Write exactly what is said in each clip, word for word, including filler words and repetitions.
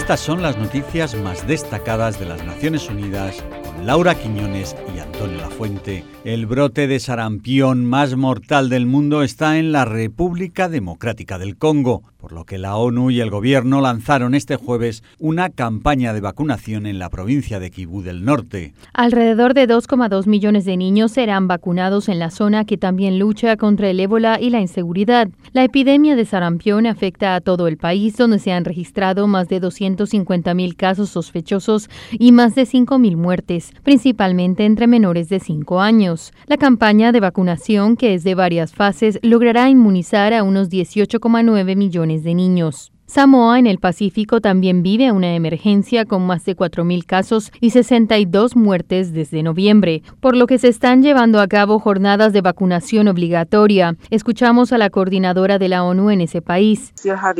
Estas son las noticias más destacadas de las Naciones Unidas con Laura Quiñones y Antonio Lafuente. El brote de sarampión más mortal del mundo está en la República Democrática del Congo, por lo que la ONU y el gobierno lanzaron este jueves una campaña de vacunación en la provincia de Kivu del Norte. Alrededor de dos coma dos millones de niños serán vacunados en la zona que también lucha contra el ébola y la inseguridad. La epidemia de sarampión afecta a todo el país, donde se han registrado más de doscientos cincuenta mil casos sospechosos y más de cinco mil muertes, principalmente entre menores de cinco años. La campaña de vacunación, que es de varias fases, logrará inmunizar a unos dieciocho coma nueve millones de niños. Samoa, en el Pacífico, también vive una emergencia con más de cuatro mil casos y sesenta y dos muertes desde noviembre, por lo que se están llevando a cabo jornadas de vacunación obligatoria. Escuchamos a la coordinadora de la ONU en ese país.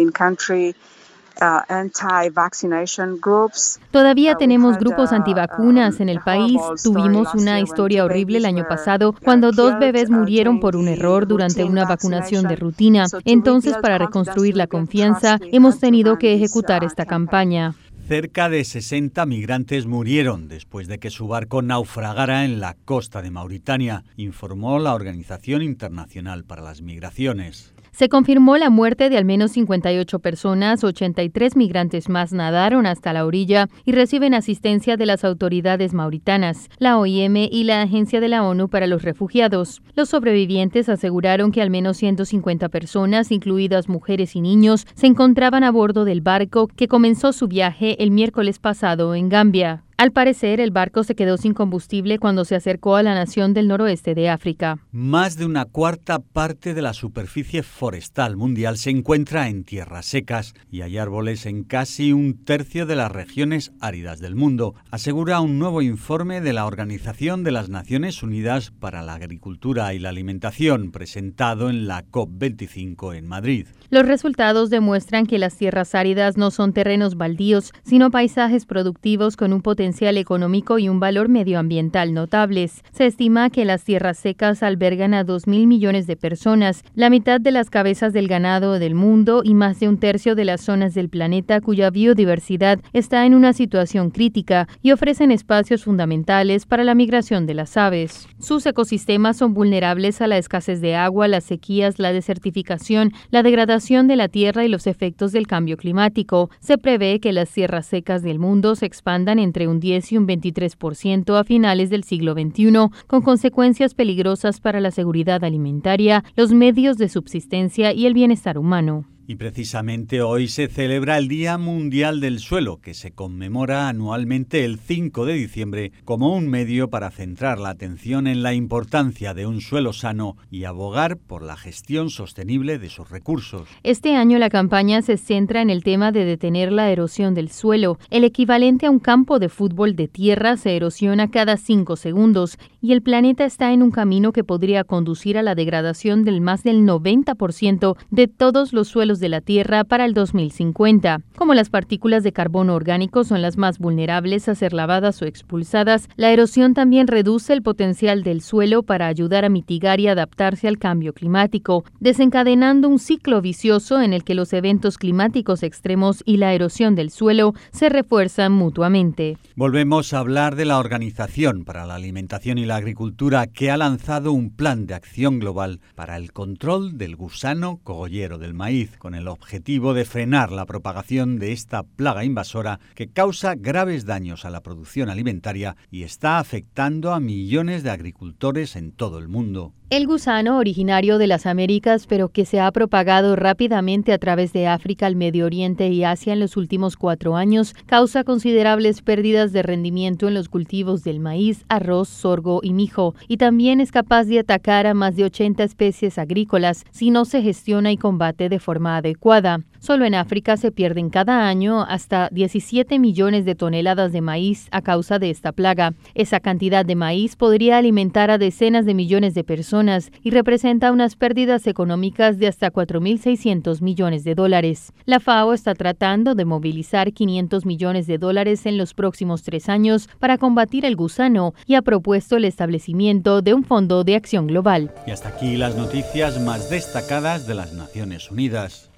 Uh, anti-vaccination groups. Todavía tenemos grupos antivacunas en el país. Tuvimos una historia horrible el año pasado cuando dos bebés murieron por un error durante una vacunación de rutina. Entonces, para reconstruir la confianza, hemos tenido que ejecutar esta campaña. Cerca de sesenta migrantes murieron después de que su barco naufragara en la costa de Mauritania, informó la Organización Internacional para las Migraciones. Se confirmó la muerte de al menos cincuenta y ocho personas, ochenta y tres migrantes más nadaron hasta la orilla y reciben asistencia de las autoridades mauritanas, la O I M y la Agencia de la ONU para los Refugiados. Los sobrevivientes aseguraron que al menos ciento cincuenta personas, incluidas mujeres y niños, se encontraban a bordo del barco que comenzó su viaje el miércoles pasado en Gambia. Al parecer, el barco se quedó sin combustible cuando se acercó a la nación del noroeste de África. Más de una cuarta parte de la superficie forestal mundial se encuentra en tierras secas y hay árboles en casi un tercio de las regiones áridas del mundo, asegura un nuevo informe de la Organización de las Naciones Unidas para la Agricultura y la Alimentación, presentado en la COP veinticinco en Madrid. Los resultados demuestran que las tierras áridas no son terrenos baldíos, sino paisajes productivos con un potencial económico y un valor medioambiental notables. Se estima que las tierras secas albergan a dos mil millones de personas, la mitad de las cabezas del ganado del mundo y más de un tercio de las zonas del planeta cuya biodiversidad está en una situación crítica y ofrecen espacios fundamentales para la migración de las aves. Sus ecosistemas son vulnerables a la escasez de agua, las sequías, la desertificación, la degradación de la tierra y los efectos del cambio climático. Se prevé que las tierras secas del mundo se expandan entre un diez y un veintitrés por ciento a finales del siglo veintiuno, con consecuencias peligrosas para la seguridad alimentaria, los medios de subsistencia y el bienestar humano. Y precisamente hoy se celebra el Día Mundial del Suelo, que se conmemora anualmente el cinco de diciembre como un medio para centrar la atención en la importancia de un suelo sano y abogar por la gestión sostenible de sus recursos. Este año la campaña se centra en el tema de detener la erosión del suelo. El equivalente a un campo de fútbol de tierra se erosiona cada cinco segundos y el planeta está en un camino que podría conducir a la degradación del más del noventa por ciento de todos los suelos de la Tierra para el dos mil cincuenta. Como las partículas de carbono orgánico son las más vulnerables a ser lavadas o expulsadas, la erosión también reduce el potencial del suelo para ayudar a mitigar y adaptarse al cambio climático, desencadenando un ciclo vicioso en el que los eventos climáticos extremos y la erosión del suelo se refuerzan mutuamente. Volvemos a hablar de la Organización para la Alimentación y la Agricultura, que ha lanzado un plan de acción global para el control del gusano cogollero del maíz, con el objetivo de frenar la propagación de esta plaga invasora que causa graves daños a la producción alimentaria y está afectando a millones de agricultores en todo el mundo. El gusano, originario de las Américas, pero que se ha propagado rápidamente a través de África, el Medio Oriente y Asia en los últimos cuatro años, causa considerables pérdidas de rendimiento en los cultivos del maíz, arroz, sorgo y mijo, y también es capaz de atacar a más de ochenta especies agrícolas si no se gestiona y combate de forma adecuada. Solo en África se pierden cada año hasta diecisiete millones de toneladas de maíz a causa de esta plaga. Esa cantidad de maíz podría alimentar a decenas de millones de personas y representa unas pérdidas económicas de hasta cuatro mil seiscientos millones de dólares. La FAO está tratando de movilizar quinientos millones de dólares en los próximos tres años para combatir el gusano y ha propuesto el establecimiento de un fondo de acción global. Y hasta aquí las noticias más destacadas de las Naciones Unidas.